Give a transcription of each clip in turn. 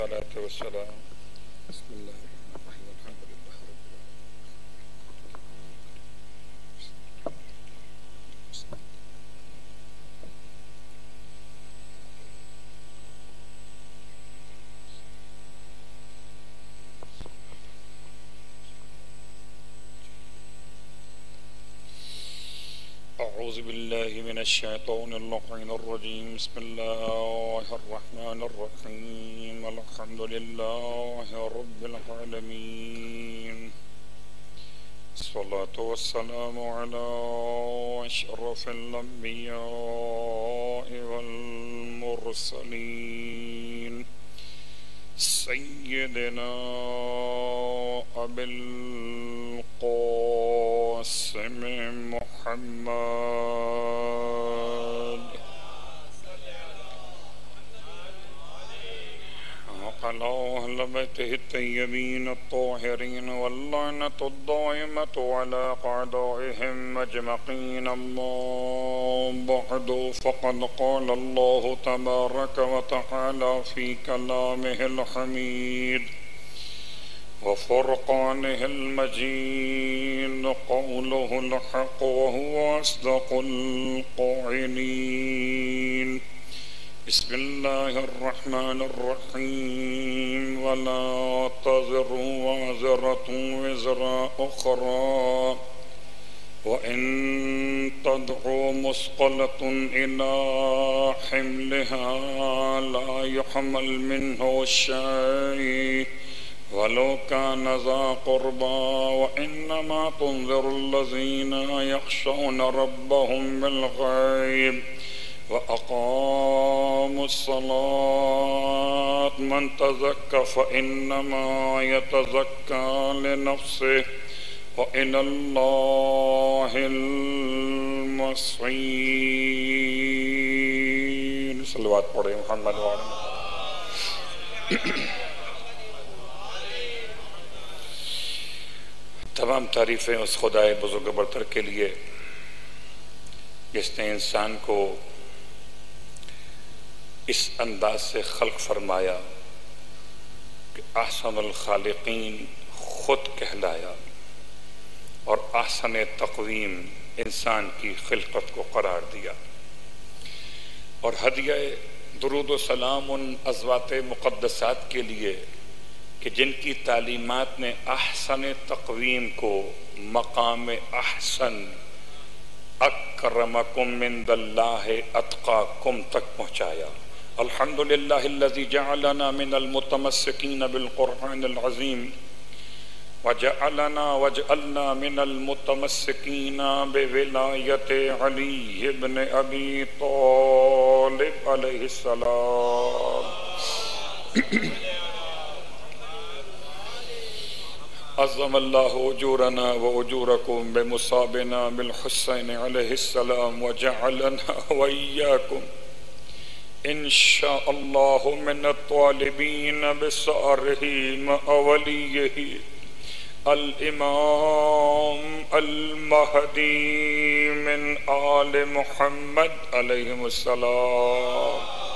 वस्सलाम बिस्मिल्लाहिर्रहमानिर्रहीम अल्हम्दुलिल्लाहि रब्बिल आलमीन। अऊज़ु बिल्लाहि मिनश शैतानिर रजीम। बिस्मिल्लाहिर रहमानिर रहीम। अल्हम्दुलिल्लाहि रब्बिल आलमीन। अस्सलातु वस्सलामु अला अशरफिल अंबियाइ वल मुरसलीन सय्यिदिना अबिल क़ासिम मुहम्मद अला अहलि बैतिहि अत्तय्यबीन अत्ताहिरीन वल्लअनतु अद्दाइमतु अला अअदाइहिम अजमईन। अम्मा बअदु फ़क़द क़ाला अल्लाहु तबारक व तआला फ़ी कलामिहिल हमीद व फ़ुरक़ानिहिल मजीद क़ौलुहुल हक़्क़ व हुवा अस्दक़ुल क़ाइलीन। बिस्मिल्लाहिर्रहमानिर्रहीम। वला तज़िरु वाज़िरतुन विज़रा उख़रा व इन तदअु मुस्क़लतुन इला हिम्लिहा ला युहमल मिन्हु शै वलो कान ज़ा क़ुर्बा व इन्नमा तुन्ज़िरुल्लज़ीना यख़शौना रब्बहुम बिल ग़ैब व अक़ामुस्सलात मन तज़क्का फ़इन्नमा यतज़क्का लिनफ़्सिहि व इलल्लाहिल मसीर। सल्लल्लाहु अलैहि मुहम्मद व आले तमाम तारीफ़ें उस खुदाए बुज़ुर्ग बरतर के लिए जिसने इंसान को इस अंदाज से खल्क फरमाया कि अहसनुल खालिकीन खुद कहलाया और अहसन तक़वीम इंसान की खिलकत को करार दिया। और हदिया दुरूद व सलाम उन अज़वात मुक़द्दसात के लिए कि जिनकी तालीमात ने अहसन तक़वीम को मकाम अहसन अक्रमकुम मिनदल्लाहि अत्क़ाकुम तक पहुँचाया। अल्हम्दुलिल्लाहिल्लज़ी जअलना मिनल मुतमस्सिकीन बिल क़ुरआनिल अज़ीम वजअलना मिनल मुतमस्सिकीन बिविलायति अली इब्न अबी तालिब अलैहिस्सलाम। अज़्ज़मल्लाहु उजूरना व उजूरकुम बिमुसाबिना बिल हुसैन अलैहिस्सलाम व जअलना व इय्याकुम इंशाअल्लाहु मिनत तालिबीन बिसअरिही मअवलियही अल इमाम अल महदी मिन आले मुहम्मद अलैहिमुस्सलाम।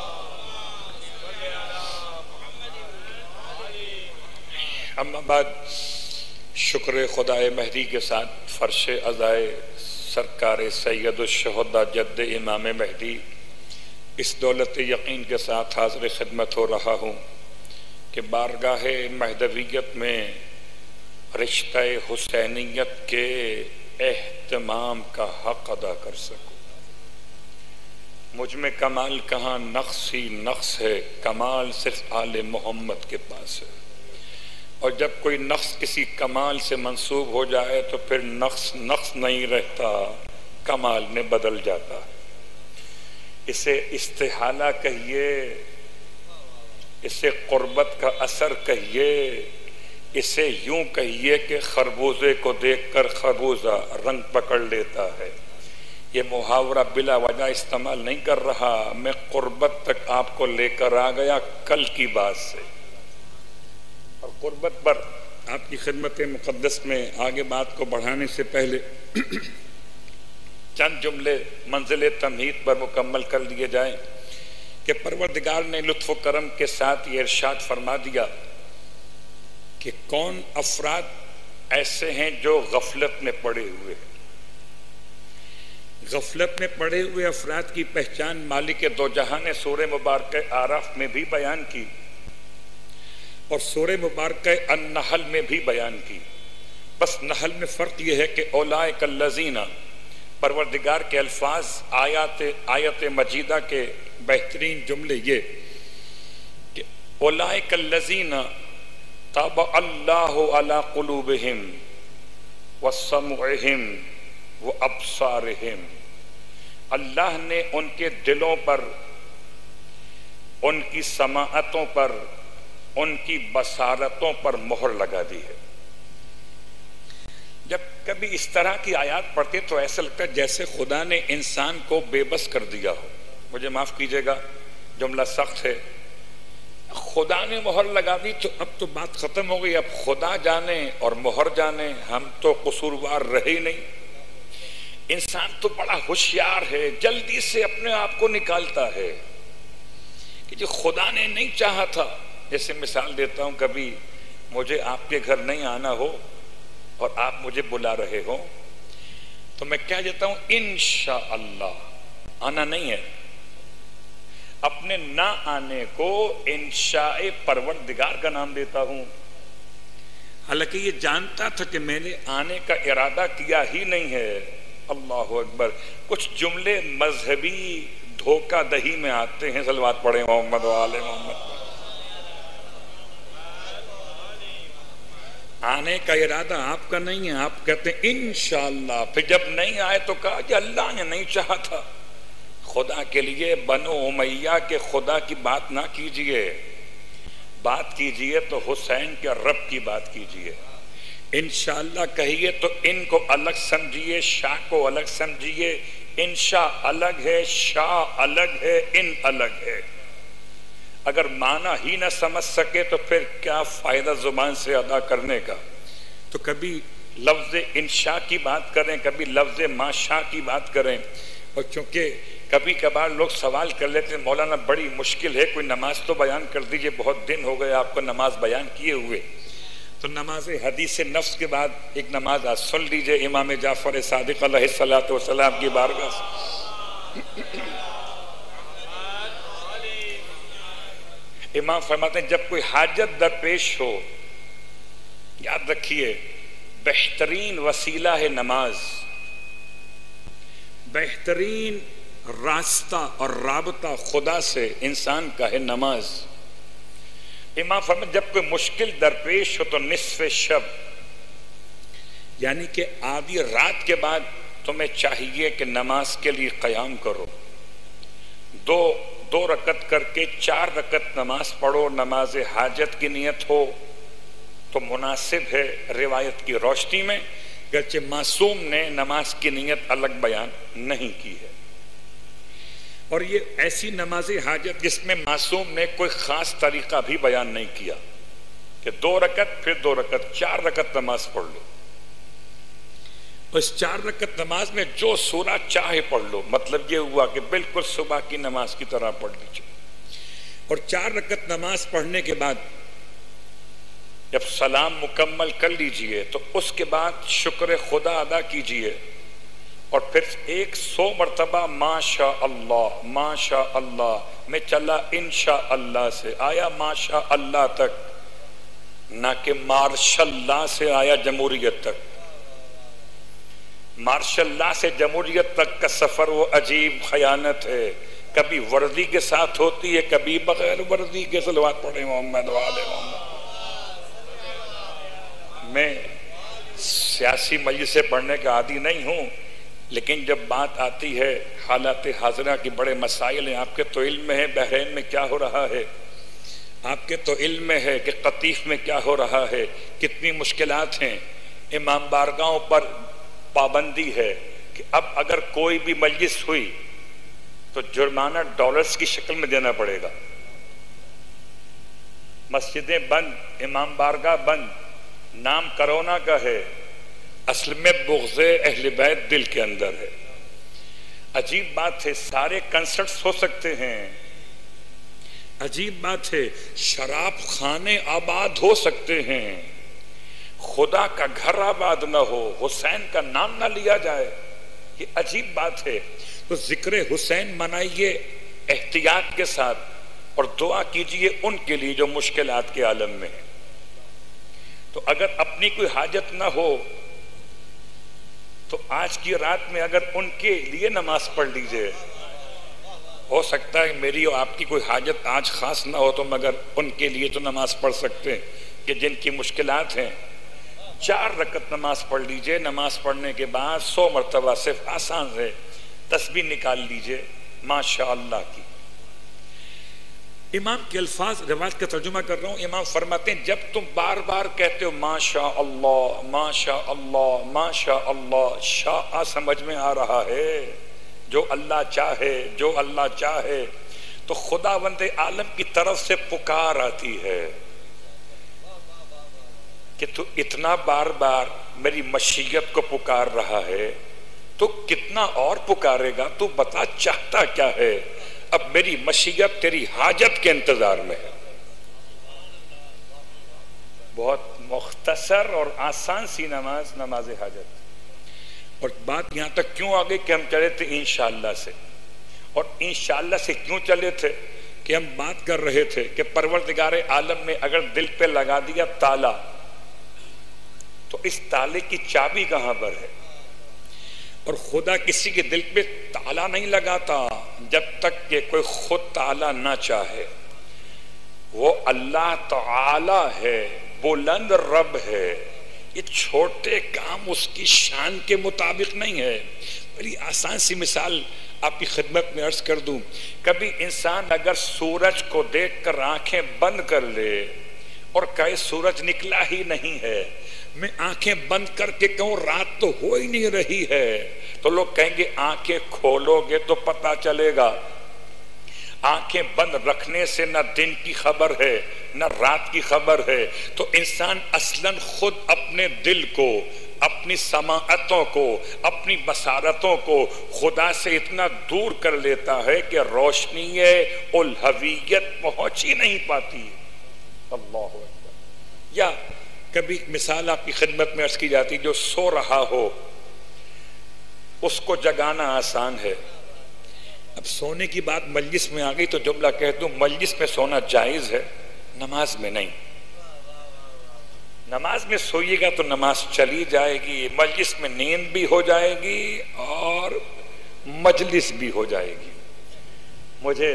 अम्मा बाद शुक्र खुदाए महदी के साथ फ़र्श अज़ाए सरकार सैयदुश शुहदा जद्द इमाम महदी इस दौलत यकीन के साथ हाज़िर खिदमत हो रहा हूँ कि बारगाह महदवियत में रिश्ता हुसैनियत के एहतमाम का हक़ अदा कर सकूँ। मुझ में कमाल कहाँ, नक्स ही नक्स है, कमाल सिर्फ आले मोहम्मद के पास है। और जब कोई नक्स किसी कमाल से मंसूब हो जाए तो फिर नक्स नक्स नहीं रहता, कमाल में बदल जाता। इसे इस्तिहाला कहिए, इसे क़ुर्बत का असर कहिए, इसे यूं कहिए कि खरबूजे को देखकर खरबूजा रंग पकड़ लेता है। ये मुहावरा बिला वजह इस्तेमाल नहीं कर रहा, मैं क़ुर्बत तक आपको लेकर आ गया कल की बात से। और क़ुर्बत पर आपकी खिदमत मुक़द्दस में आगे बात को बढ़ाने से पहले चंद जुमले मंजिल तमहीद पर मुकम्मल कर लिए जाएं कि परवरदिगार ने लुत्फ़ करम के साथ ये इरशाद फरमा दिया कि कौन अफराद ऐसे हैं जो गफलत में पड़े हुए हैं। गफलत में पड़े हुए अफराद की पहचान मालिक दो जहां ने सूरह मुबारक आराफ में भी बयान की और सूरह मुबारक अन-नहल में भी बयान की। बस नहल में फ़र्क यह है कि औलाइक अल्लज़ीना, परवरदिगार के अल्फाज आयत मजीदा के बेहतरीन जुमले ये कि औलाइक अल्लज़ीना तब अल्लाहु अला कुलूबिहिम व समउहिम व अब्सारिहिम, अल्लाह ने उनके दिलों पर, उनकी समाअतों पर, उनकी बसारतों पर मोहर लगा दी है। जब कभी इस तरह की आयत पढ़ते तो ऐसा लगता है जैसे खुदा ने इंसान को बेबस कर दिया हो। मुझे माफ कीजिएगा, जुमला सख्त है। खुदा ने मोहर लगा दी तो अब तो बात खत्म हो गई। अब खुदा जाने और मोहर जाने, हम तो कसूरवार रहे ही नहीं। इंसान तो बड़ा होशियार है, जल्दी से अपने आप को निकालता है कि जो खुदा ने नहीं चाहा था। जैसे मिसाल देता हूं, कभी मुझे आपके घर नहीं आना हो और आप मुझे बुला रहे हो तो मैं क्या देता हूं, इंशाअल्लाह। आना नहीं है, अपने ना आने को इंशाए परवरदिगार का नाम देता हूं। हालांकि ये जानता था कि मैंने आने का इरादा किया ही नहीं है। अल्लाहु अकबर। कुछ जुमले मजहबी धोखा दही में आते हैं। सलवात पढ़े मोहम्मद वाले मोहम्मद। आने का इरादा आपका नहीं है, आप कहते हैं इंशाअल्लाह। फिर जब नहीं आए तो कहा कि अल्लाह ने नहीं चाहा था। खुदा के लिए बनो उमैया के खुदा की बात ना कीजिए, बात कीजिए तो हुसैन के रब की बात कीजिए। इंशाअल्लाह कहिए तो इनको अलग समझिए, शाह को अलग समझिए। इंशा अलग है, शाह अलग है, इन अलग है। अगर माना ही ना समझ सके तो फिर क्या फायदा जुबान से अदा करने का। तो कभी लफ्ज इंशा की बात करें, कभी लफ्ज माशा की बात करें। और चूंकि कभी कभार लोग सवाल कर लेते हैं, मौलाना बड़ी मुश्किल है, कोई नमाज तो बयान कर दीजिए, बहुत दिन हो गए आपको नमाज बयान किए हुए। तो नमाज हदीस नफ्स के बाद एक नमाज आज सुन लीजिए, इमाम जाफर सादिक अलैहिस्सलातु वस्सलाम की बारगाह से। इमाम फरमाते हैं जब कोई हाजत दरपेश हो, याद रखिए बेहतरीन वसीला है नमाज, बेहतरीन रास्ता और राबता खुदा से इंसान का है नमाज। इमाम फरमाते जब कोई मुश्किल दरपेश हो तो निस्फ़े शब, यानी कि आधी रात के बाद तुम्हें चाहिए कि नमाज के लिए क़याम करो। दो रकत करके 4 रकत नमाज पढ़ो। नमाज हाजत की नियत हो तो मुनासिब है रिवायत की रोशनी में, गर्चे मासूम ने नमाज की नियत अलग बयान नहीं की है। और ये ऐसी नमाज हाजत जिसमें मासूम ने कोई खास तरीका भी बयान नहीं किया कि 2 रकत फिर 2 रकत, 4 रकत नमाज पढ़ लो। इस 4 रकत नमाज में जो सूरा चाहे पढ़ लो। मतलब ये हुआ कि बिल्कुल सुबह की नमाज की तरह पढ़ लीजिए। और 4 रकत नमाज पढ़ने के बाद जब सलाम मुकम्मल कर लीजिए तो उसके बाद शुक्र खुदा अदा कीजिए और फिर 100 मरतबा माशा अल्लाह में चला इंशा अल्लाह से आया माशा अल्लाह तक, ना कि मार्शल्लाह से आया जमहूरियत तक। मार्शल्लाह से जमहूरियत तक का सफर वो अजीब खयानत है, कभी वर्दी के साथ होती है, कभी बगैर वर्दी के। सलवात पढ़े मोहम्मद वाले मोहम्मद। मैं सियासी मजलिस से पढ़ने का आदी नहीं हूँ, लेकिन जब बात आती है हालात हाजरा की, बड़े मसाइल हैं। आपके तो इल्म में है बहरीन में क्या हो रहा है, आपके तो इल्म में है कि कतीफ में क्या हो रहा है, कितनी मुश्किलात हैं। इमाम बारगाहों पर पाबंदी है कि अब अगर कोई भी मजलिस हुई तो जुर्माना डॉलर्स की शक्ल में देना पड़ेगा। मस्जिदें बंद, इमाम बारगाह बंद, नाम कोरोना का है, असल में बुग़्ज़े अहले बैत दिल के अंदर है। अजीब बात है, सारे कंसर्ट्स हो सकते हैं अजीब बात है, शराब खाने आबाद हो सकते हैं, खुदा का घर आबाद ना हो, हुसैन का नाम ना लिया जाए, ये अजीब बात है। तो जिक्र हुसैन मनाइए एहतियात के साथ और दुआ कीजिए उनके लिए जो मुश्किलात के आलम में है। तो अगर अपनी कोई हाजत ना हो तो आज की रात में अगर उनके लिए नमाज पढ़ लीजिए। हो सकता है मेरी और आपकी कोई हाजत आज खास ना हो तो मगर उनके लिए तो नमाज पढ़ सकते हैं कि जिनकी मुश्किलात हैं। 4 रकत नमाज पढ़ लीजिए, नमाज पढ़ने के बाद 100 मरतबा सिर्फ आसान से तस्बीह निकाल लीजिए माशा अल्लाह की। इमाम के अल्फाज रिवाज का तर्जुमा कर रहा हूं। इमाम फरमाते हैं जब तुम बार बार कहते हो माशा अल्लाह माशा अल्लाह माशा अल्लाह, शाह समझ में आ रहा है जो अल्लाह चाहे, जो अल्लाह चाहे, तो खुदावंद आलम की तरफ से पुकार आती है कि तू इतना बार बार मेरी मशीयत को पुकार रहा है, तो कितना और पुकारेगा, तू बता चाहता क्या है। अब मेरी मशीयत तेरी हाजत के इंतजार में है। बहुत मुख्तसर और आसान सी नमाज, नमाज हाजत। और बात यहां तक क्यों आ गई कि हम चले थे इंशाअल्लाह से, और इंशाअल्लाह से क्यों चले थे कि हम बात कर रहे थे कि परवरदिगार आलम में अगर दिल पे लगा दिया ताला तो इस ताले की चाबी कहां पर है। और खुदा किसी के दिल पे ताला नहीं लगाता जब तक कि कोई खुद ताला ना चाहे। वो अल्लाह ताला है, बुलंद रब है। ये छोटे काम उसकी शान के मुताबिक नहीं है। बड़ी आसान सी मिसाल आपकी खिदमत में अर्ज कर दूं। कभी इंसान अगर सूरज को देखकर आंखें बंद कर ले और कहे सूरज निकला ही नहीं है, मैं आंखें बंद करके कहूं रात तो हो ही नहीं रही है, तो लोग कहेंगे आंखें खोलोगे तो पता चलेगा। आंखें बंद रखने से न दिन की खबर है न रात की खबर है। तो इंसान असलन खुद अपने दिल को, अपनी समाअतों को, अपनी बसारतों को खुदा से इतना दूर कर लेता है कि रोशनी उल हवीयत पहुंच ही नहीं पाती। अल्लाह हू अकबर। या कभी मिसाल आपकी खिदमत में अर्ज की जाती, जो सो रहा हो उसको जगाना आसान है। अब सोने की बात मजलिस में आ गई तो जुमला कह दूं, मजलिस में सोना जायज है, नमाज में नहीं। नमाज में सोइएगा तो नमाज चली जाएगी, मजलिस में नींद भी हो जाएगी और मजलिस भी हो जाएगी। मुझे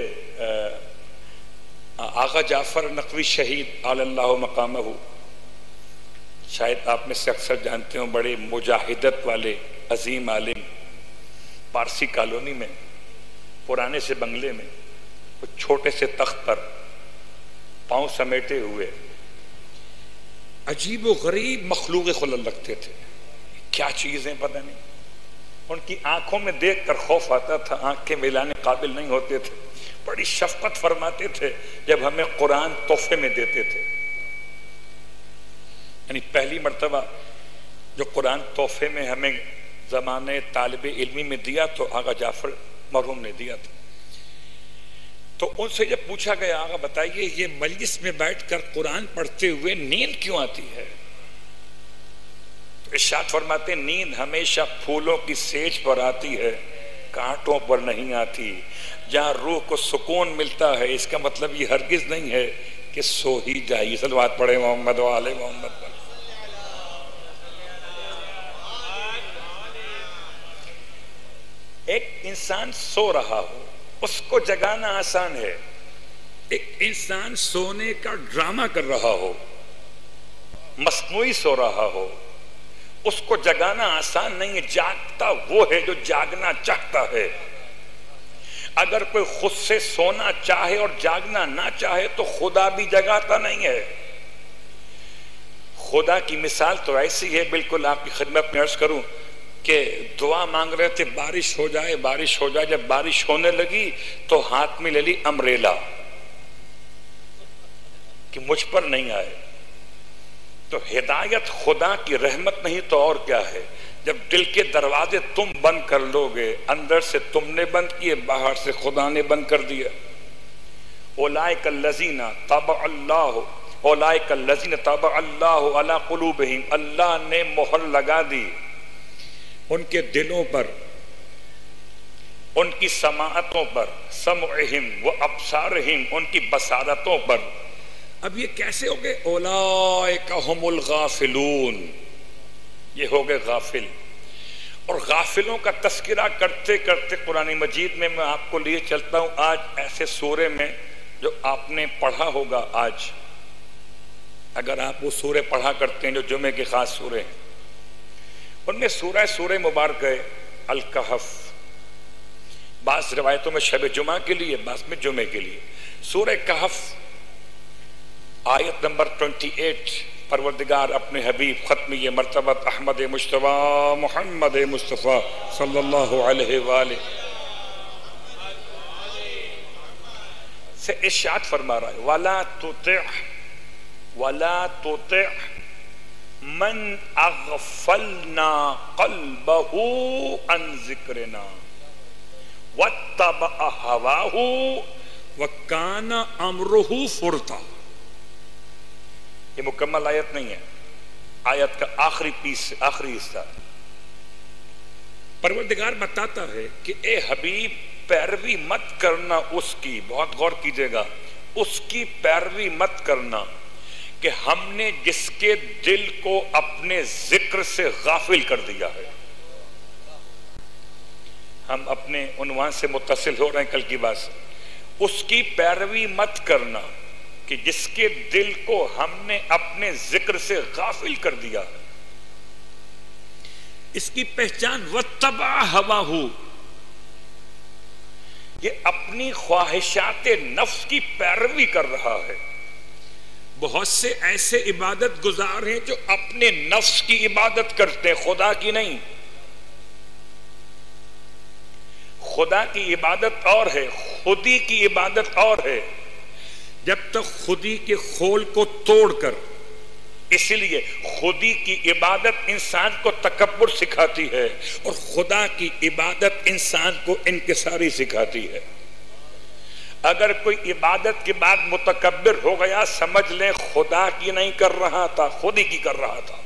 आगा जाफर नकवी शहीद अल्लाह मकामहू, शायद आप में से अक्सर जानते हो, बड़े मुजाहिदत वाले अजीम आलिम, पारसी कॉलोनी में पुराने से बंगले में कुछ छोटे से तख्त पर पांव समेटे हुए अजीब व गरीब मखलूक खुलल लगते थे। क्या चीजें पता नहीं, उनकी आंखों में देखकर खौफ आता था, आंखें मिलाने काबिल नहीं होते थे। बड़ी शफकत फरमाते थे जब हमें कुरान तोहफे में देते थे। यानी पहली मर्तबा जो कुरान तोहफे में हमें ज़माने तालिब इल्मी में दिया तो आगा जाफर मरहूम ने दिया था। तो उनसे जब पूछा गया, आगा बताइए ये मजलिस में बैठकर कुरान पढ़ते हुए नींद क्यों आती है, तो इरशाद फरमाते नींद हमेशा फूलों की सेज पर आती है, कांटों पर नहीं आती। जहां रूह को सुकून मिलता है इसका मतलब ये हरगिज नहीं है कि सो ही जाइए। सलवात पढ़े मोहम्मद वाले मोहम्मद पर। एक इंसान सो रहा हो उसको जगाना आसान है, एक इंसान सोने का ड्रामा कर रहा हो, मस्नुई सो रहा हो, उसको जगाना आसान नहीं है। जागता वो है जो जागना चाहता है। अगर कोई खुद से सोना चाहे और जागना ना चाहे तो खुदा भी जगाता नहीं है। खुदा की मिसाल तो ऐसी है, बिल्कुल आपकी खिदमत में अर्ज करूं कि दुआ मांग रहे थे बारिश हो जाए बारिश हो जाए। जब बारिश होने लगी तो हाथ में ले ली अम्ब्रेला कि मुझ पर नहीं आए। तो हिदायत खुदा की रहमत नहीं तो और क्या है। जब दिल के दरवाजे तुम बंद कर लोगे, अंदर से तुमने बंद किए, बाहर से खुदा ने बंद कर दिया। ओलाइकल्लज़ीना तबअल्लाहु ओलाइकल्लज़ीना तबअल्लाहु अला क़ुलूबिहिम, अल्लाह ने मोहर लगा दी उनके दिलों पर, उनकी समाअतों पर, समअहिम व अब्सारहिम, उनकी बसारतों पर। अब ये कैसे हो गए? ओलाइका हुमुल गाफिलून, ये हो गए गाफिल। और गाफिलों का तस्करा करते करते कुरान मजीद में मैं आपको लिए चलता हूं आज ऐसे सूरे में जो आपने पढ़ा होगा। आज अगर आप वो सूरे पढ़ा करते हैं जो जुमे के खास सूरे हैं, उनमें सूरह मुबारक है अल कहफ, बास रिवायतों में शब जुमा के लिए, बास में जुमे के लिए। सूरह कहफ आयत नंबर 28, परवरदिगार अपने हबीब खत्म ये मर्तबत अहमद मुश्तबा मोहम्मद मुस्तफ़ा सल्लल्लाहु अलैहि वालैहि से इरशाद फरमा रहा है, वला तुतिअ मन अग़फ़लना क़ल्बहु अन ज़िक्रिना वत्तबअ हवाहु वकान अम्रुहु फुरता। ये मुकम्मल आयत नहीं है, आयत का आखिरी पीस, आखिरी हिस्सा। परवरदिगार बताता है कि ए हबीब, पैरवी मत करना उसकी, बहुत गौर कीजिएगा, उसकी पैरवी मत करना कि हमने जिसके दिल को अपने जिक्र से गाफिल कर दिया है। हम अपने उन्वान से मुत्तसिल हो रहे हैं कल की बात से। उसकी पैरवी मत करना कि जिसके दिल को हमने अपने जिक्र से गाफिल कर दिया। इसकी पहचान वत्तबा हवाहु, ये अपनी ख्वाहिशाते नफ्स की पैरवी कर रहा है। बहुत से ऐसे इबादत गुजार हैं जो अपने नफ्स की इबादत करते हैं, खुदा की नहीं। खुदा की इबादत और है, खुदी की इबादत और है। जब तक खुदी के खोल को तोड़कर, इसलिए खुदी की इबादत इंसान को तकब्बुर सिखाती है और खुदा की इबादत इंसान को इनकिसारी सिखाती है। अगर कोई इबादत के बाद मुतकब्बिर हो गया, समझ लें खुदा की नहीं कर रहा था, खुदी की कर रहा था।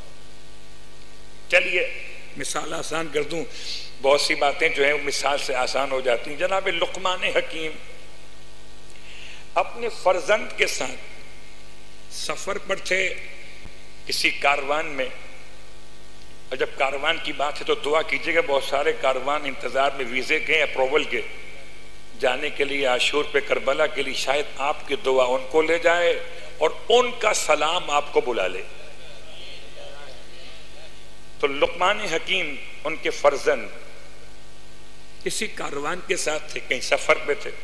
चलिए मिसाल आसान कर दूं, बहुत सी बातें जो है मिसाल से आसान हो जाती हैं। जनाब लुकमान हकीम अपने फर्जंद के साथ सफर पर थे किसी कारवान में, और जब कारवान की बात है तो दुआ कीजिएगा, बहुत सारे कारवान इंतजार में वीजे के अप्रूवल के जाने के लिए आशूर पे, करबला के लिए। शायद आपकी दुआ उनको ले जाए और उनका सलाम आपको बुला ले। तो लुकमान हकीम उनके फर्जंद किसी कारवान के साथ थे, कहीं सफर पे थे।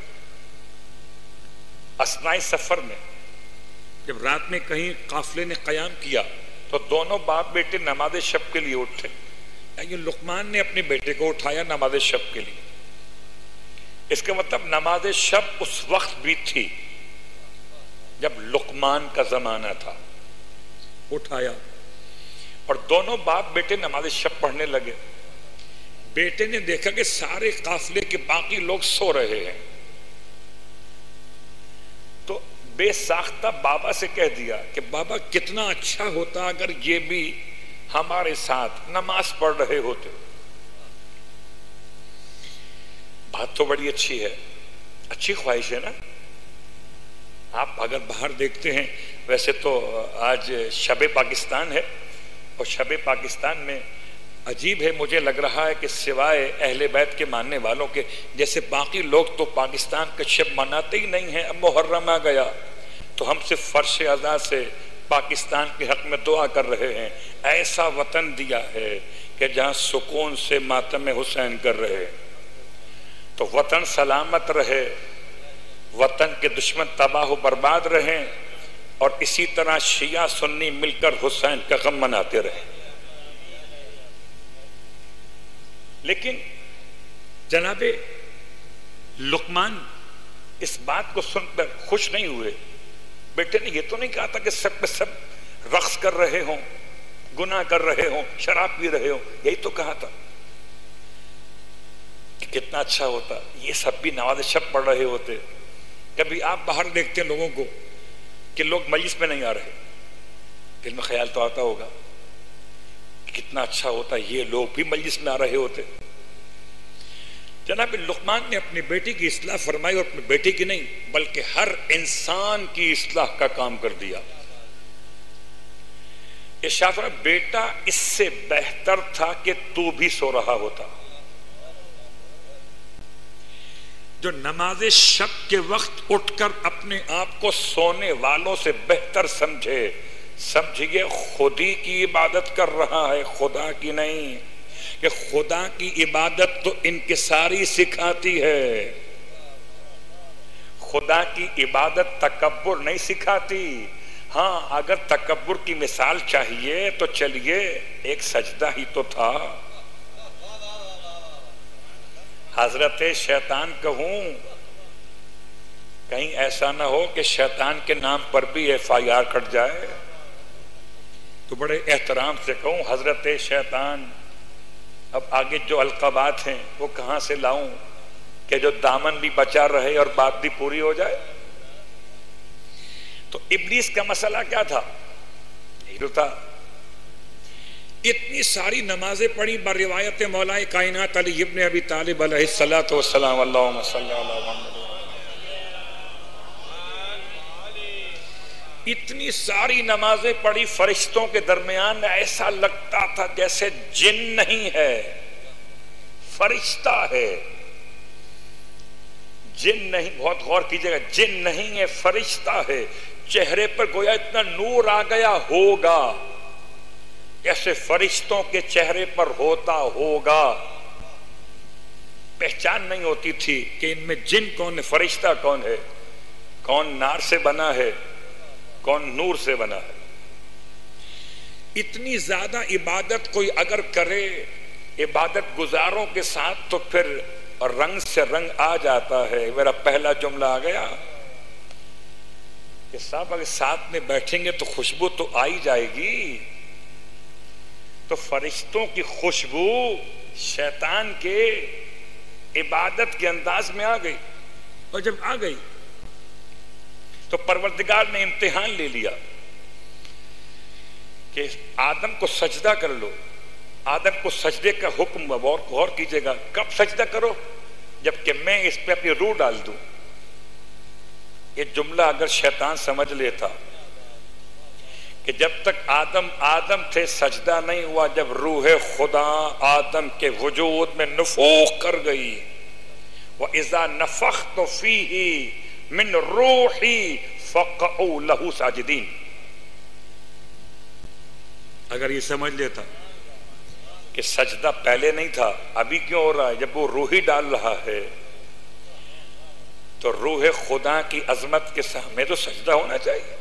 असनाए सफर में जब रात में कहीं काफिले ने कयाम किया तो दोनों बाप बेटे नमाज शब के लिए उठे। यानी लुकमान ने अपने बेटे को उठाया नमाज शब के लिए। इसका मतलब नमाज शब उस वक्त भी थी जब लुकमान का जमाना था। उठाया और दोनों बाप बेटे नमाज शब पढ़ने लगे। बेटे ने देखा कि सारे काफिले के बाकी लोग सो रहे हैं, तो बेसाख्ता बाबा से कह दिया कि बाबा कितना अच्छा होता अगर ये भी हमारे साथ नमाज पढ़ रहे होते। बात तो बड़ी अच्छी है, अच्छी ख्वाहिश है ना। आप अगर बाहर देखते हैं, वैसे तो आज शब पाकिस्तान है और शब पाकिस्तान में अजीब है, मुझे लग रहा है कि सिवाय अहले बैत के मानने वालों के, जैसे बाकी लोग तो पाकिस्तान का शब मनाते ही नहीं हैं। अब मुहर्रम आ गया तो हम सिर्फ फर्श अज़ा से पाकिस्तान के हक में दुआ कर रहे हैं। ऐसा वतन दिया है कि जहां सुकून से मातम हुसैन कर रहे हैं। तो वतन सलामत रहे, वतन के दुश्मन तबाह बर्बाद रहें, और इसी तरह शिया सुन्नी मिलकर हुसैन का गम मनाते रहे। लेकिन जनाबे लुकमान इस बात को सुनकर खुश नहीं हुए। बेटे ने ये तो नहीं कहा था कि सब पे सब रक्स कर रहे हों, गुनाह कर रहे हों, शराब पी रहे हों। यही तो कहा था कि कितना अच्छा होता ये सब भी नमाज शब पढ़ रहे होते, कभी आप बाहर देखते हैं लोगों को कि लोग मजलिस में नहीं आ रहे, दिल में ख्याल तो आता होगा कितना अच्छा होता ये लोग भी मजलिस में आ रहे होते। जनाब लुकमान ने अपनी बेटी की इस्लाह फरमाई, और अपनी बेटी की नहीं बल्कि हर इंसान की इस्लाह का काम कर दिया। इरशाद फरमाया, बेटा इससे बेहतर था कि तू भी सो रहा होता। जो नमाज़े शब के वक्त उठकर अपने आप को सोने वालों से बेहतर समझे, समझिए खुद ही की इबादत कर रहा है, खुदा की नहीं। कि खुदा की इबादत तो इनकिसारी सिखाती है, खुदा की इबादत तकब्बुर नहीं सिखाती। हाँ, अगर तकब्बुर की मिसाल चाहिए तो चलिए, एक सजदा ही तो था। हजरत शैतान कहूं, कहीं ऐसा ना हो कि शैतान के नाम पर भी FIR कट जाए, तो बड़े एहतराम से कहूं, हजरत शैतान, अब आगे जो अलक़ाबात हैं वो कहां से लाऊं कि जो दामन भी बचा रहे और बात भी पूरी हो जाए। तो इब्लीस का मसला क्या था? यही तो था, इतनी सारी नमाजें पढ़ी बरिवायत मौलाए कायनात अली इब्न अबी तालिब अलैहिस्सलातु वस्सलाम, अल्लाहुम्मा सल्ली अला मुहम्मद। इतनी सारी नमाजें पढ़ी, फरिश्तों के दरमियान ऐसा लगता था जैसे जिन नहीं है, फरिश्ता है। जिन नहीं, बहुत गौर कीजिएगा, जिन नहीं है, फरिश्ता है। चेहरे पर गोया इतना नूर आ गया होगा जैसे फरिश्तों के चेहरे पर होता होगा। पहचान नहीं होती थी कि इनमें जिन कौन है, फरिश्ता कौन है, कौन नार से बना है, कौन नूर से बना है। इतनी ज्यादा इबादत कोई अगर करे इबादत गुजारों के साथ तो फिर रंग से रंग आ जाता है। मेरा पहला जुमला आ गया कि साहब अगर साथ में बैठेंगे तो खुशबू तो आ ही जाएगी। तो फरिश्तों की खुशबू शैतान के इबादत के अंदाज में आ गई, और जब आ गई तो परवरदिगार ने इम्तिहान ले लिया कि आदम को सजदा कर लो। आदम को सजदे का हुक्म, गौर कीजिएगा, कब सजदा करो? जबकि मैं इस पे अपनी रूह डाल दूं। ये जुमला अगर शैतान समझ लेता कि जब तक आदम थे सजदा नहीं हुआ, जब रूह खुदा आदम के वजूद में नुफूख कर गई, व इज़ा नफ़ख़्तु फ़ीही मिन रूही फ़क़ऊ लहू साजिदीन, अगर ये समझ लेता कि सजदा पहले नहीं था, अभी क्यों हो रहा है? जब वो रूही डाल रहा है तो रूह खुदा की अजमत के सामने तो सजदा होना चाहिए।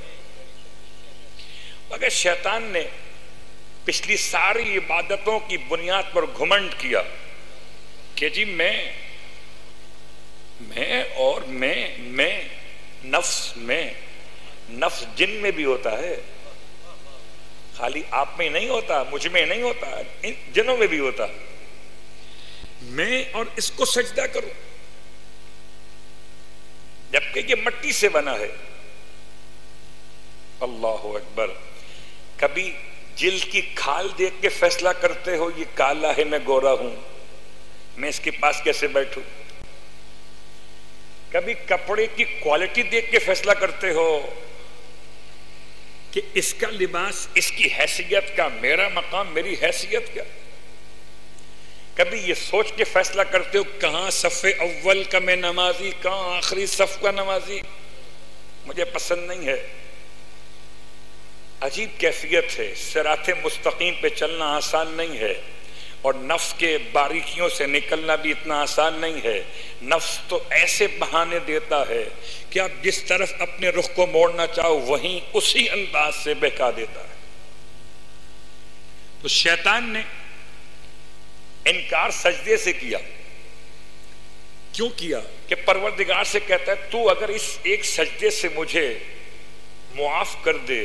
मगर शैतान ने पिछली सारी इबादतों की बुनियाद पर घुमंड किया कि जी मैं और मैं नफ्स जिन में भी होता है, खाली आप में नहीं होता, मुझ में नहीं होता, इन जिनों में भी होता। मैं और इसको सजदा करूं, जबकि ये मट्टी से बना है। अल्लाहु अकबर। कभी जिल्द की खाल देख के फैसला करते हो ये काला है मैं गोरा हूं, मैं इसके पास कैसे बैठूं? कभी कपड़े की क्वालिटी देख के फैसला करते हो कि इसका लिबास, इसकी हैसियत का, मेरा मकाम, मेरी हैसियत क्या? कभी ये सोच के फैसला करते हो कहां सफ़े अव्वल का मैं नमाजी, कहां आखिरी सफ का नमाजी, मुझे पसंद नहीं है। अजीब कैफियत है। सिराते मुस्तकीम पे चलना आसान नहीं है, और नफ्स के बारीकियों से निकलना भी इतना आसान नहीं है। नफ्स तो ऐसे बहाने देता है कि आप जिस तरफ अपने रुख को मोड़ना चाहो वहीं उसी अंदाज से बहका देता है। तो शैतान ने इनकार सजदे से किया। क्यों किया? कि परवरदिगार से कहता है तू अगर इस एक सजदे से मुझे मुआफ कर दे,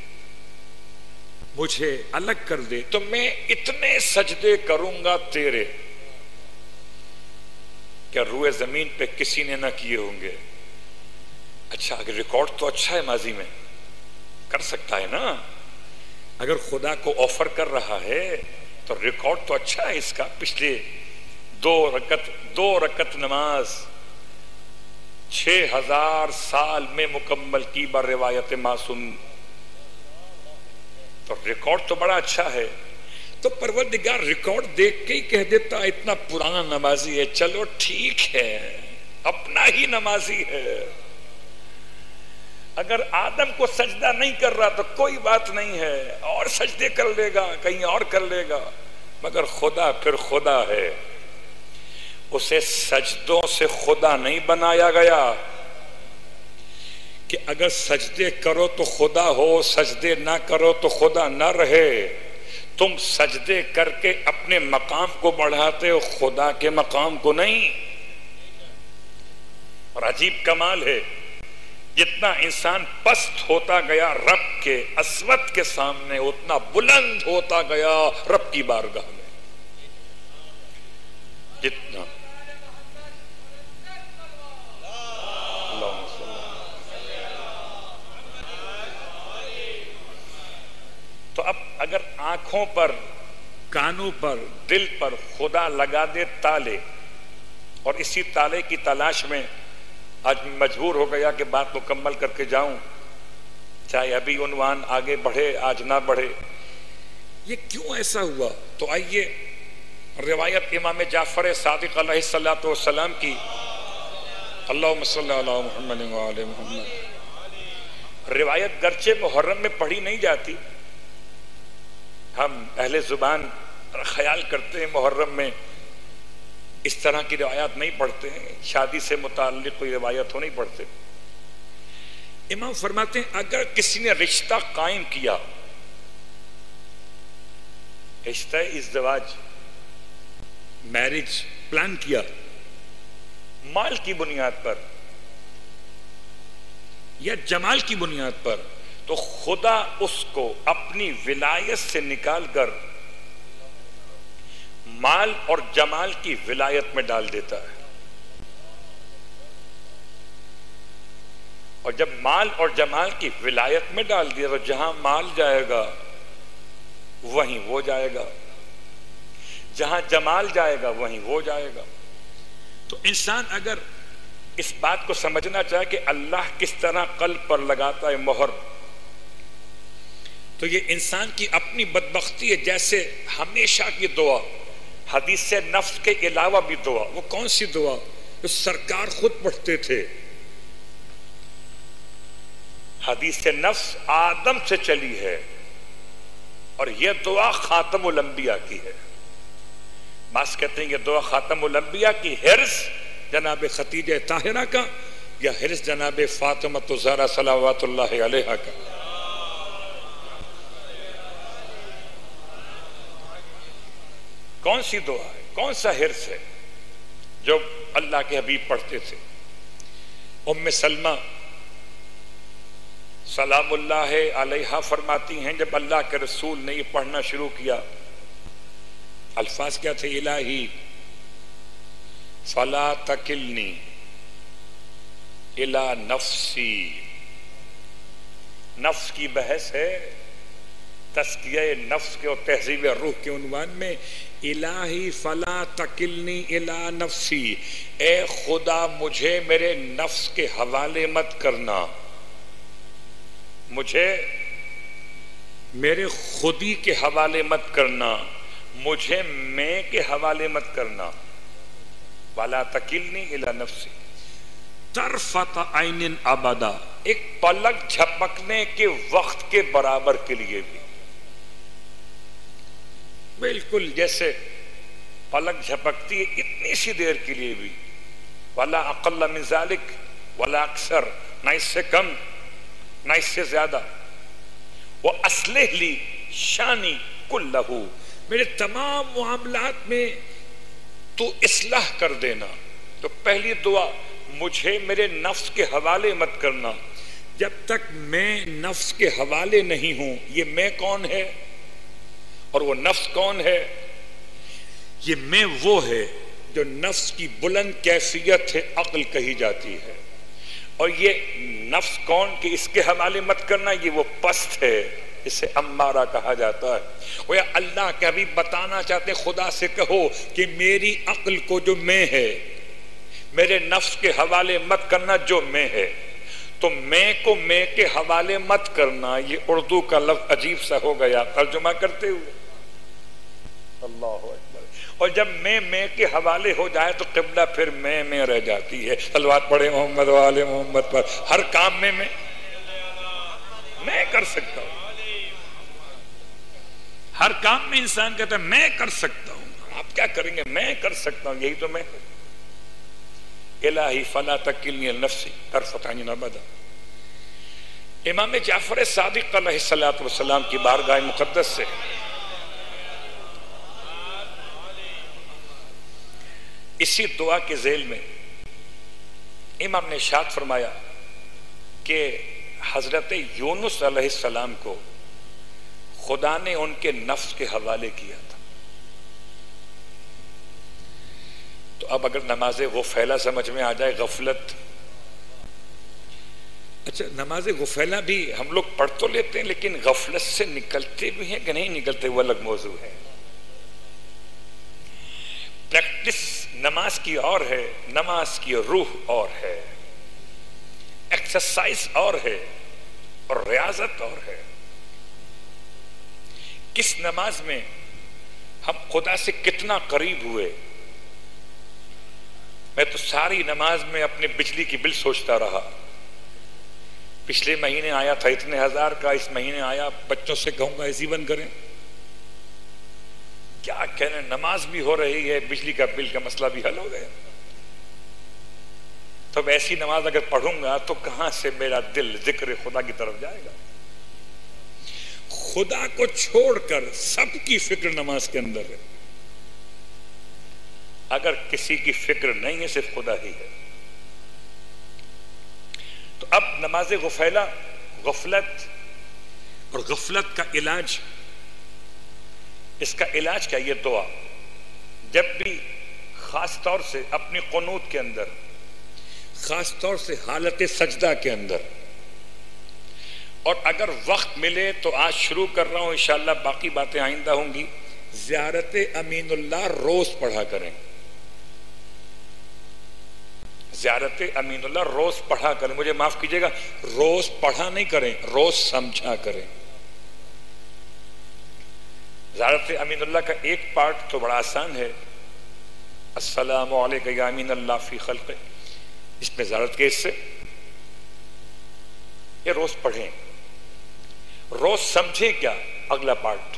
मुझे अलग कर दे, तो मैं इतने सजदे करूंगा तेरे क्या रूए जमीन पे किसी ने ना किए होंगे। अच्छा, अगर रिकॉर्ड तो अच्छा है, माजी में कर सकता है ना। अगर खुदा को ऑफर कर रहा है तो रिकॉर्ड तो अच्छा है इसका। पिछले दो रकत नमाज 6000 साल में मुकम्मल की बर रिवायत मासूम, तो रिकॉर्ड तो बड़ा अच्छा है। तो परवरदिगार रिकॉर्ड देख के ही कह देता इतना पुराना नमाजी है, चलो ठीक है, अपना ही नमाजी है। अगर आदम को सजदा नहीं कर रहा तो कोई बात नहीं है, और सजदे कर लेगा, कहीं और कर लेगा, मगर खुदा फिर खुदा है। उसे सजदों से खुदा नहीं बनाया गया कि अगर सजदे करो तो खुदा हो, सजदे ना करो तो खुदा ना रहे। तुम सजदे करके अपने मकाम को बढ़ाते हो, खुदा के मकाम को नहीं। और अजीब कमाल है, जितना इंसान पस्त होता गया रब के असवत के सामने, उतना बुलंद होता गया रब की बारगाह में। जितना तो अब अगर आंखों पर, कानों पर, दिल पर खुदा लगा दे ताले, और इसी ताले की तलाश में आज मजबूर हो गया कि बात मुकम्मल करके जाऊं, चाहे अभी उन्वान आगे बढ़े आज ना बढ़े। ये क्यों ऐसा हुआ? तो आइए रिवायत इमाम जाफर सादिक अलैहिस्सलातु वस्सलाम की, अल्लाहुम्मा सल्ली अला मुहम्मद व आले मुहम्मद। रिवायत गर्चे मुहर्रम में पढ़ी नहीं जाती, हम अहले जुबान ख्याल करते हैं मुहर्रम में इस तरह की रिवायत नहीं पढ़ते हैं, शादी से मुताल्लिक कोई रिवायत हो नहीं पढ़ते। इमाम फरमाते हैं अगर किसी ने रिश्ता कायम किया, रिश्ता इज़्दिवाज, मैरिज प्लान किया माल की बुनियाद पर या जमाल की बुनियाद पर, तो खुदा उसको अपनी विलायत से निकालकर माल और जमाल की विलायत में डाल देता है। और जब माल और जमाल की विलायत में डाल दिया तो जहां माल जाएगा वहीं वो जाएगा, जहां जमाल जाएगा वहीं वो जाएगा। तो इंसान अगर इस बात को समझना चाहे कि अल्लाह किस तरह कल्ब पर लगाता है मोहर, तो ये इंसान की अपनी बदबख्ती है। जैसे हमेशा की दुआ, हदीस से नफ्स के अलावा भी दुआ, वो कौन सी दुआ? तो सरकार खुद पढ़ते थे। हदीस से नफ्स आदम से चली है और यह दुआ खातमुल अंबिया की है। बास कहते हैं कि दुआ खातमुल अंबिया की, हिर्स जनाब खतीजा ताहिरा का या हिर्स जनाब फातिमा ज़हरा सलावतुल्लाह अलैहा का। कौन सी दुआ है, कौन सा हिर्स है जो अल्लाह के हबीब पढ़ते थे? उम्मे सलमा सलामुल्लाह अलैहा फरमाती हैं जब अल्लाह के रसूल ने ये पढ़ना शुरू किया, अल्फाज क्या थे? इलाही फला तकिलनी इला नफ्सी। नफ्स की बहस है, तस्किया नफ्स के और तहजीब रूह के उन्वान में, इलाही फला तकिलनी इला नफ्सी, ए खुदा मुझे मेरे नफ्स के हवाले मत करना, मुझे मेरे खुदी के हवाले मत करना, मुझे मैं के हवाले मत करना। वाला तकिलनी इला नफ्सी तरफत आइनिन अबदा, एक पलक झपकने के वक्त के बराबर के लिए भी, बिल्कुल जैसे पलक झपकती है इतनी सी देर के लिए भी। वाला अक़ल्ल मिन ज़ालिक वाला अक्सर, ना इससे कम ना इससे ज्यादा। वो अस्लिह ली शानी कुल्लहू, मेरे तमाम मामलात में तो इस्लाह कर देना। तो पहली दुआ, मुझे मेरे नफ्स के हवाले मत करना। जब तक मैं नफ्स के हवाले नहीं हूं, ये मैं कौन है और वो नफ्स कौन है? ये मैं वो है जो नफ्स की बुलंद कैफियत है, अक्ल कही जाती है, और ये नफ्स कौन कि इसके हवाले मत करना, ये वो पस्त है, इसे अम्मारा कहा जाता है। वो या अल्लाह के हबीब बताना चाहते, खुदा से कहो कि मेरी अक्ल को जो मैं है, मेरे नफ्स के हवाले मत करना जो मैं है। तो मैं को मैं के हवाले मत करना, ये उर्दू का लफ्ज अजीब सा हो गया तर्जुमा करते हुए। अल्लाह अकबर। और जब मैं के हवाले हो जाए तो किबला फिर मैं रह जाती है। सलवात पढ़े मोहम्मद वाले मोहम्मद पर। हर काम में मैं कर सकता हूं, हर काम में इंसान कहता है मैं कर सकता हूं। आप क्या करेंगे? मैं कर सकता हूं, यही तो मैं। इलाही फला तकिलनी नफ्सी तरफत ऐन अबदा। इमाम जाफर सादिक अलैहिस्सलातु वस्सलाम की बारगाह मुकद्दस से इसी दुआ के झेल में इमाम ने इरशाद फरमाया कि हजरत यूनुस अलैहिस्सलाम को खुदा ने उनके नफ्स के हवाले किया था। तो अब अगर नमाज गुफैला समझ में आ जाए, गफलत, अच्छा नमाज गुफैला भी हम लोग पढ़ तो लेते हैं, लेकिन गफलत से निकलते भी हैं कि नहीं निकलते, वो अलग मौजू है। प्रैक्टिस नमाज की और है, नमाज की रूह और है, एक्सरसाइज और है और रियाजत और है। किस नमाज में हम खुदा से कितना करीब हुए। मैं तो सारी नमाज में अपने बिजली की बिल सोचता रहा। पिछले महीने आया था इतने हजार का, इस महीने आया, बच्चों से कहूंगा ऐसी बंद करें। क्या कहने, नमाज भी हो रही है, बिजली का बिल का मसला भी हल हो गया। तो ऐसी नमाज अगर पढ़ूंगा तो कहां से मेरा दिल जिक्र खुदा की तरफ जाएगा। खुदा को छोड़कर सबकी फिक्र नमाज के अंदर है। अगर किसी की फिक्र नहीं है, सिर्फ खुदा ही है। तो अब नमाज गुफैला, गफलत और गफलत का इलाज, इसका इलाज क्या? ये दुआ। जब भी खास तौर से अपनी कुनूत के अंदर, खास तौर से हालत सजदा के अंदर, और अगर वक्त मिले तो आज शुरू कर रहा हूं, इंशाअल्लाह बाकी बातें आइंदा होंगी। ज़ियारत अमीनुल्लाह रोज पढ़ा करें। ज़ियारत अमीनुल्लाह रोज पढ़ा करें। मुझे माफ कीजिएगा, रोज पढ़ा नहीं करें, रोज समझा करें। ज़ियारत अमीनुल्लाह का एक पार्ट तो बड़ा आसान है, अस्सलामु अलैका या अमीनुल्लाह फी खल्क़ि। इसमें ज़ियारत के हिस्से ये रोज पढ़ें, रोज समझें। क्या अगला पार्ट?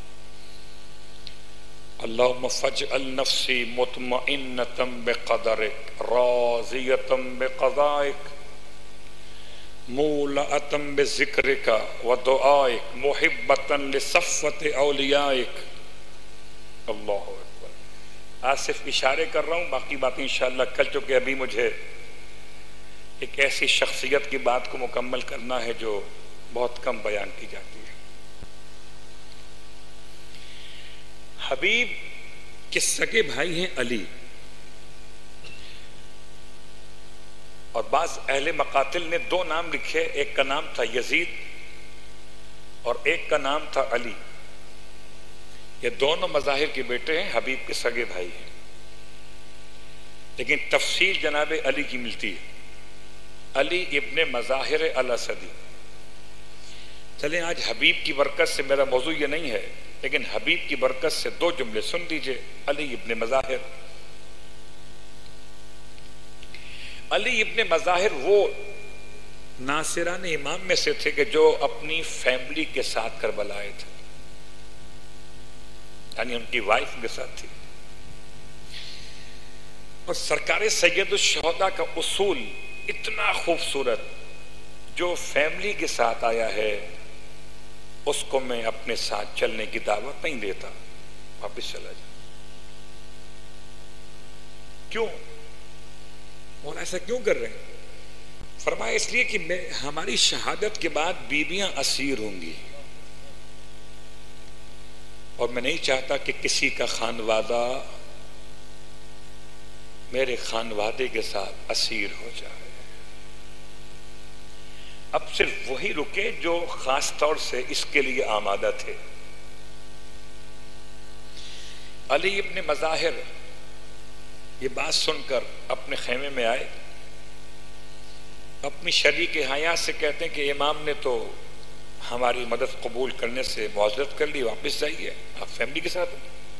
अल्लाहुम्मा फजअल नफ्सी मुतमइन्नतम बिक़दरिक राज़ियतम बिक़ज़ाइक मूलअतम बिज़िक्रिका व दुआइक मुहिब्बतन लिसफ़्वत औलियाइक। अल्लाहु अकबर। आज सिर्फ इशारे कर रहा हूं, बाकी बातें इंशाअल्लाह कल, चूंकि अभी मुझे एक ऐसी शख्सियत की बात को मुकम्मल करना है जो बहुत कम बयान की जाती है। हबीब के सगे भाई हैं अली, और बाज अहले मकातिल ने दो नाम लिखे, एक का नाम था यजीद और एक का नाम था अली। ये दोनों मज़ाहिर के बेटे हैं, हबीब के सगे भाई हैं, लेकिन तफसील जनाब अली की मिलती है। अली इब्ने मज़ाहिर अल-असदी। चलें आज हबीब की बरकत से, मेरा मौजू ये नहीं है, लेकिन हबीब की बरकत से दो जुमले सुन लीजिए। अली इब्ने मज़ाहिर, अली इब्ने मज़ाहिर वो नासिरान इमाम में से थे कि जो अपनी फैमिली के साथ करबला आए थे, यानी उनकी वाइफ के साथ थी। और सरकार सैयदुश शोहदा का उसूल इतना खूबसूरत, जो फैमिली के साथ आया है उसको मैं अपने साथ चलने की दावत नहीं देता, वापिस चला जा। क्यों? और ऐसा क्यों कर रहे हैं? फरमाया इसलिए कि हमारी शहादत के बाद बीबियां असीर होंगी, और मैं नहीं चाहता कि किसी का खानवादा मेरे खानवादे के साथ असीर हो जाए। अब सिर्फ वही रुके जो खास तौर से इसके लिए आमादा थे। अली इब्न मज़ाहिर ये बात सुनकर अपने खेमे में आए, अपनी शरीक हयात से कहते हैं कि इमाम ने तो हमारी मदद कबूल करने से मुआज़रत कर ली, वापस जाइए, आप फैमिली के साथ।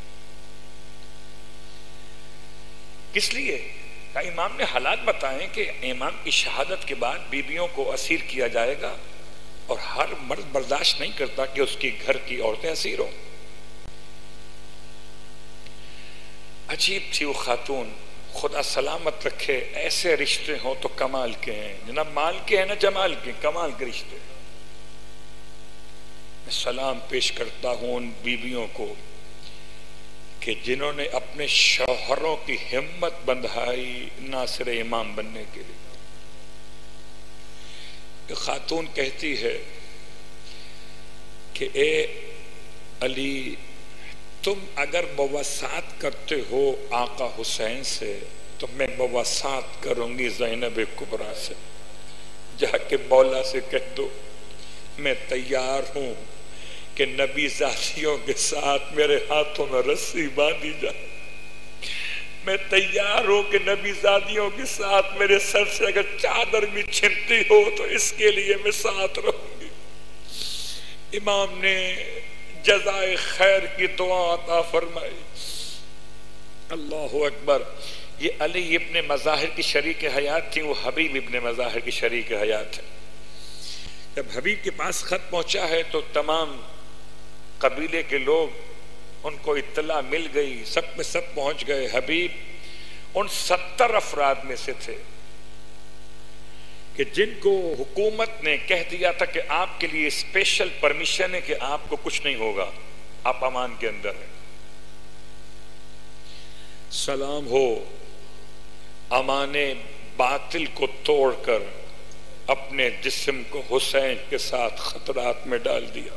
किस लिए? इमाम ने हालात बताएं कि इमाम की शहादत के बाद बीबियों को असीर किया जाएगा और हर मर्द बर्दाश्त नहीं करता कि उसकी घर की औरतें असीर हों। अजीब थी वो खातून, खुदा सलामत रखे, ऐसे रिश्ते हों तो कमाल के हैं, ना माल के हैं ना जमाल के, कमाल के रिश्ते। मैं सलाम पेश करता हूं उन बीबियों को कि जिन्होंने अपने शौहरों की हिम्मत बंधाई नासिर इमाम बनने के लिए। खातून कहती है कि ए अली, तुम अगर मुवासात करते हो आका हुसैन से तो मैं मुवासात करूंगी ज़ैनब कुबरा से। जाके मौला से कह दो मैं तैयार हूं कि नबी ज़ातियों के साथ मेरे हाथों में रस्सी बांधी जाए। मैं तैयार हूं कि नबी ज़ातियों के साथ मेरे सर से अगर चादर भी छिनती हो तो इसके लिए मैं साथ रहूंगी। इमाम ने जज़ाए खैर की दुआ अता फरमाई। अल्लाहु अकबर। ये अली इब्न मज़ाहिर की शरीक हयात थी, वो हबीब इब्न मज़ाहिर की शरीक हयात है। जब हबीब के पास खत पहुंचा है तो तमाम कबीले के लोग, उनको इत्तला मिल गई, सब में सब पहुंच गए। हबीब उन 70 अफराद में से थे कि जिनको हुकूमत ने कह दिया था कि आपके लिए स्पेशल परमिशन है कि आपको कुछ नहीं होगा, आप अमान के अंदर हैं। सलाम हो, अमाने बातिल को तोड़कर अपने जिस्म को हुसैन के साथ खतरात में डाल दिया।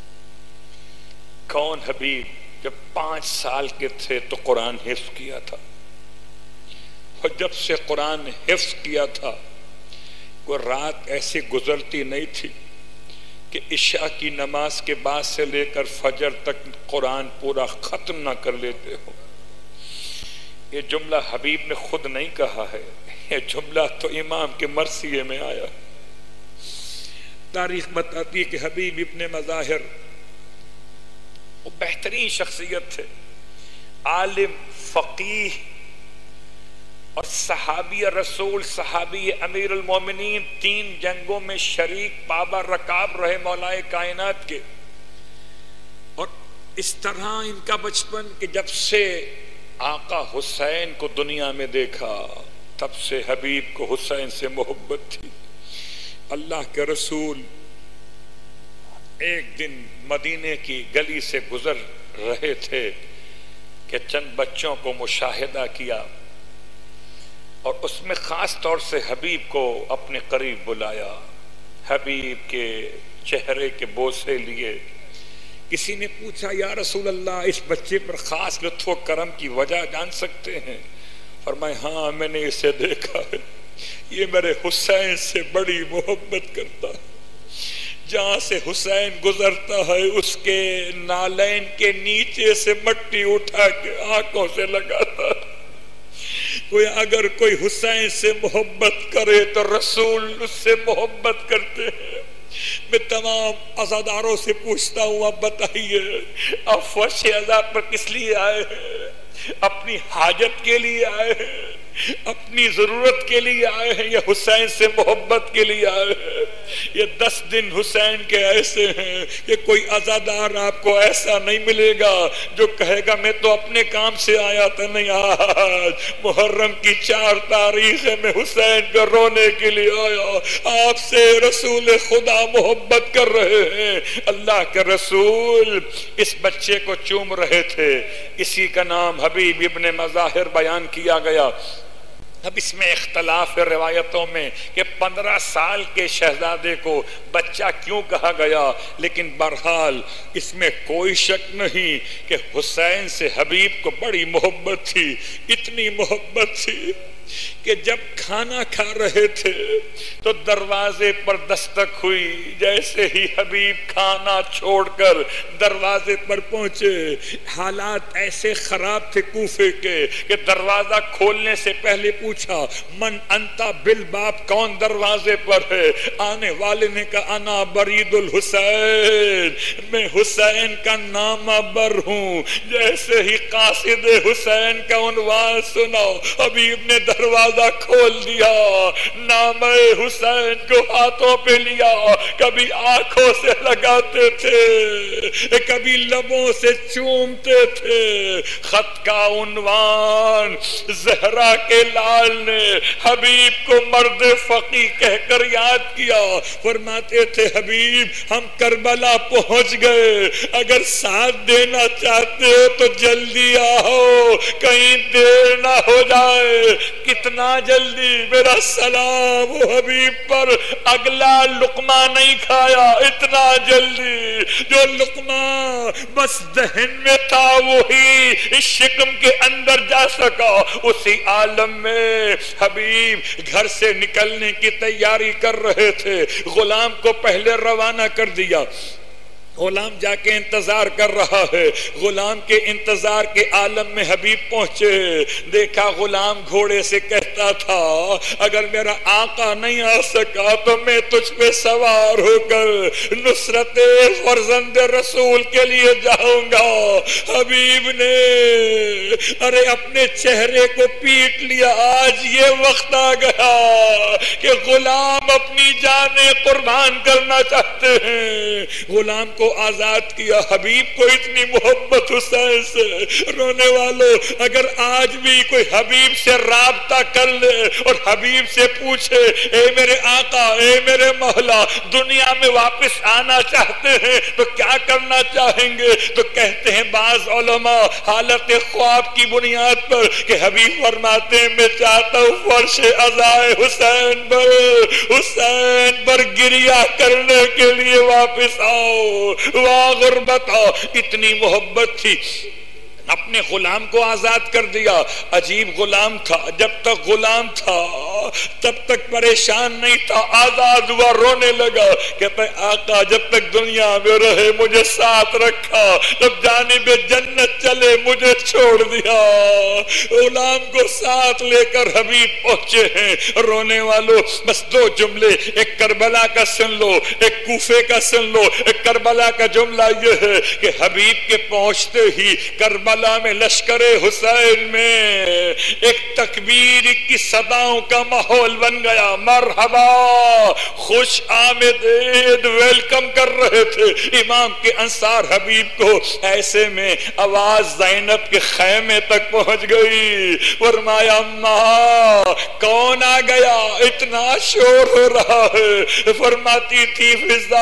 कौन हबीब? जब 5 साल के थे तो कुरान हिफ्ज किया था, और जब से कुरान हिफ्ज किया था वो रात ऐसी गुजरती नहीं थी कि इशा की नमाज के बाद से लेकर फजर तक कुरान पूरा खत्म ना कर लेते हो। ये जुमला हबीब ने खुद नहीं कहा है, ये जुमला तो इमाम के मरसिये में आया। तारीख बताती है कि हबीब इब्न मज़ाहिर वो बेहतरीन शख्सियत थे, आलिम, फकीह और सहाबी रसूल, सहाबी अमीर उल मोमिनीन, 3 जंगों में शरीक, बाबा रकाब रहे मौलाए कायनात के। और इस तरह इनका बचपन कि जब से आका हुसैन को दुनिया में देखा तब से हबीब को हुसैन से मोहब्बत थी। अल्लाह के रसूल एक दिन मदीने की गली से गुजर रहे थे कि चंद बच्चों को मुशाहिदा किया और उसमें खास तौर से हबीब को अपने करीब बुलाया। हबीब के चेहरे के बोसे लिए। किसी ने पूछा, या रसूल अल्लाह, इस बच्चे पर खास लुत्फ़ व करम की वजह जान सकते हैं? फरमाए, हाँ, मैंने इसे देखा है, ये मेरे हुसैन से बड़ी मोहब्बत करता है। जहां से हुसैन गुजरता है उसके नालैन के नीचे से मट्टी उठा के आंखों से लगाता है। कोई अगर कोई हुसैन से मोहब्बत करे तो रसूल उससे मोहब्बत करते हैं। मैं तमाम अज़ादारों से पूछता हूँ, आप बताइए, आप फर्श अज़ाद पर किस लिए आए हैं? अपनी हाजत के लिए आए हैं, अपनी जरूरत के लिए आए हैं, या हुसैन से मोहब्बत के लिए आए हैं? ये 10 दिन हुसैन के ऐसे हैं कि कोई अज़ादार आपको ऐसा नहीं मिलेगा जो कहेगा मैं तो अपने काम से आया था। नहीं, आज मुहर्रम की 4 तारीख है, मैं हुसैन को रोने के लिए आया। आपसे रसूल खुदा मोहब्बत कर रहे हैं। अल्लाह के रसूल इस बच्चे को चूम रहे थे, इसी का नाम हबीब इब्न मज़ाहिर बयान किया गया। अब इसमें इख्तलाफ है रिवायतों में कि 15 साल के शहजादे को बच्चा क्यों कहा गया, लेकिन बहरहाल इसमें कोई शक नहीं कि हुसैन से हबीब को बड़ी मोहब्बत थी। इतनी मोहब्बत थी कि जब खाना खा रहे थे तो दरवाजे पर दस्तक हुई। जैसे ही हबीब खाना छोड़कर दरवाजे पर पहुंचे, हालात ऐसे खराब थे कूफे के कि दरवाजा खोलने से पहले पूछा, मन अंता बिल बाप, कौन दरवाजे पर है? आने वाले ने कहा, अना बरीदुल हुसैन, मैं हुसैन का नामाबर हूं। जैसे ही कासिद हुसैन का उन्वान सुना, हबीब ने दरवाजा खोल दिया, नाम हुसैन को हाथों पे लिया। कभी आंखों से लगाते थे, कभी लबों से चूमते थे। खत का उन्वान जहरा के लाल ने हबीब को मर्द फकी कहकर याद किया। फरमाते थे, हबीब हम करबला पहुंच गए, अगर साथ देना चाहते हो तो जल्दी आओ, कहीं देर ना हो जाए। कितना जल्दी, मेरा सलाम हबीब पर। अगला लुकमा नहीं खाया, इतना जल्दी। जो लुकमा बस दहन में था वही इस शिकम के अंदर जा सका। उसी आलम में हबीब घर से निकलने की तैयारी कर रहे थे। गुलाम को पहले रवाना कर दिया, गुलाम जाके इंतजार कर रहा है। गुलाम के इंतजार के आलम में हबीब पहुंचे। देखा गुलाम घोड़े से कहता था, अगर मेरा आका नहीं आ सका तो मैं तुझ पे सवार होकर नुसरत फर्जंद रसूल के लिए जाऊंगा। हबीब ने अरे अपने चेहरे को पीट लिया। आज ये वक्त आ गया कि गुलाम अपनी जाने कुर्बान करना चाहते हैं। गुलाम को आजाद किया। हबीब को इतनी मोहब्बत हुसैन से। रोने वालों, अगर आज भी कोई हबीब से राब्ता कर ले और हबीब से पूछे, ए मेरे आका, ए मेरे मौला, दुनिया में वापस आना चाहते हैं तो क्या करना चाहेंगे? तो कहते हैं बाज उलमा हालत ख्वाब की बुनियाद पर कि हबीब फरमाते हैं, मैं चाहता हूँ फर्श अज़ाए हुसैन पर गिरिया करने के लिए वापस आओ। वाह गुर्बत, इतनी मोहब्बत थी। अपने गुलाम को आजाद कर दिया। अजीब गुलाम था, जब तक गुलाम था तब तक परेशान नहीं था। आजाद हुआ, रोने लगा। कहता है, आका जब तक दुनिया में रहे मुझे साथ रखा, जब जानिबे जन्नत चले मुझे छोड़ दिया। गुलाम को साथ लेकर हबीब पहुंचे हैं। रोने वालों, बस दो जुमले, एक करबला का सुन लो, एक कूफे का सुन लो। एक करबला का जुमला यह है कि हबीब के पहुंचते ही करबला में लश्करे हुसैन में एक तकबीर की सदाओं का माहौल बन गया। मरहबा, खुश आमदीद, वेलकम कर रहे थे इमाम के अंसार हबीब को। ऐसे में आवाज ज़ैनब के खैमे तक पहुंच गई। फरमाया, अम्मा कौन आ गया, इतना शोर हो रहा है? फरमाती थी, फिजा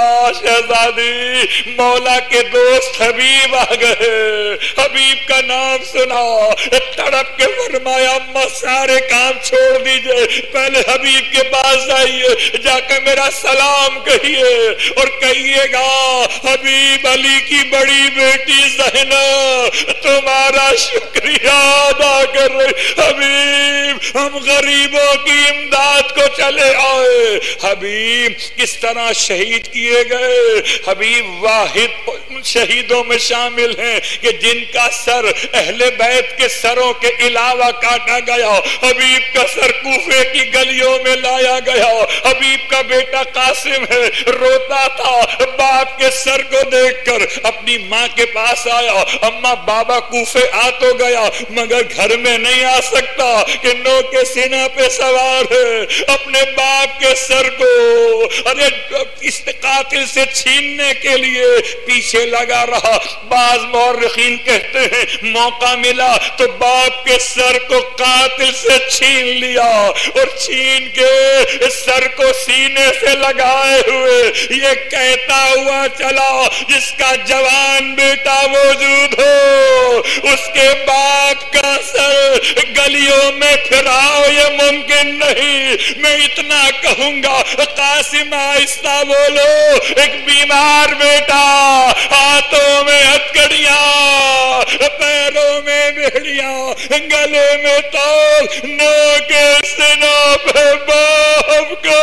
शहजादी, मौला के दोस्त हबीब आ गए। हबीब का नाम सुना, तड़प के फरमाया, अम्मा सारे काम छोड़ दीजिए, पहले हबीब के पास आइए, जाकर मेरा सलाम कहिए और कहिएगा, हबीब अली की बड़ी बेटी ज़ैनब तुम्हारा शुक्रिया अदा कर रही। हबीब हम गरीबों की इमदाद को चले आए। हबीब किस तरह शहीद किए गए। हबीब वाहिद शहीदों में शामिल हैं कि जिनका सर अहले बैत के सरों के अलावा काटा गया। हबीब का सर कूफे की गलियों में लाया गया। हबीब का बेटा कासिम है, रोता था, बाप के सर को देखकर अपनी माँ के पास आया। अम्मा बाबा कूफे आ तो गया मगर घर में नहीं आ सकता कि नो के सीना पे सवार है। अपने बाप के सर को अरे इस कातिल से छीनने के लिए पीछे लगा रहा। बाज मौर्रिखीन कहते हैं मौका मिला तो बाप के सर को कातिल से छीन लिया और छीन के सर को सीने से लगाए हुए ये कहता हुआ चला, जिसका जवान बेटा मौजूद हो उसके बाप का सर गलियों में फिराओ, ये मुमकिन नहीं। मैं इतना कहूंगा, कासिम आहिस्ता बोलो, एक बीमार बेटा, हाथों में हथकड़ियां, पैरों में बेड़िया गले में ताल न के सिना पे बाप का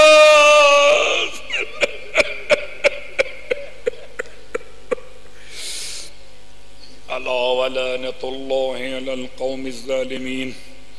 अला वलानतुल्लाहि अलल कौमिज़ ज़ालिमीन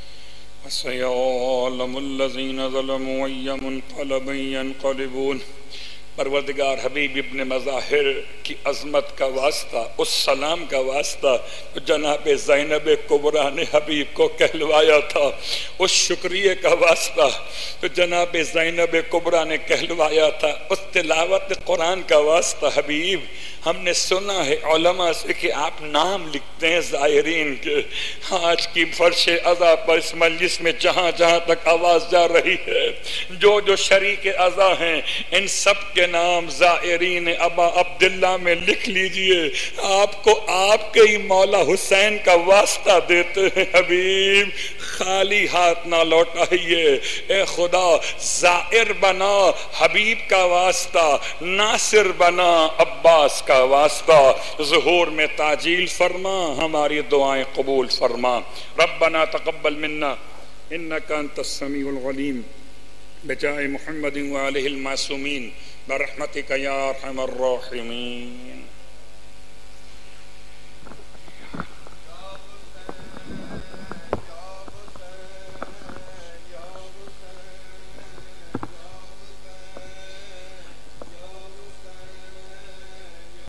वसयअलमुल्लज़ीना ज़लमू अय्य मुनक़लबिन यनक़लिबून। परवरदिगार हबीब इब्न मज़ाहिर की अज़मत का वास्ता, उस सलाम का वास्ता तो जनाब ज़ैनब कुबरा ने हबीब को कहलवाया था, उस शुक्रिया का वास्ता तो जनाब ज़ैनब कुबरा ने कहलवाया था, उस तिलावत कुरान का वास्ता हबीब हमने सुना है उलमा से कि आप नाम लिखते हैं ज़ायरीन के। आज की फर्श अज़ा पर इस मजलिस में जहाँ जहाँ तक आवाज़ जा रही है, जो जो शरीक अज़ा हैं इन सब के नाम ज़ायरीन अबा अब्दुल्ला में लिख लीजिए। आपको आपके ही मौला हुसैन का वास्ता देते हैं हबीब, खाली हाथ ना लौटाइए। ए खुदा ज़ायर बना हबीब का वास्ता, नासिर बना अब्बास का वास्ता, ज़ुहूर में ताजील फरमा, हमारी दुआएं कबूल फरमा। रब्बना तक़ब्बल मिन्ना इन्नका अंतस समीउल अलीम बिजाए मुहम्मदिन व आलिहिल मासूमीन बरहमतिका या अरहमर राहिमीन।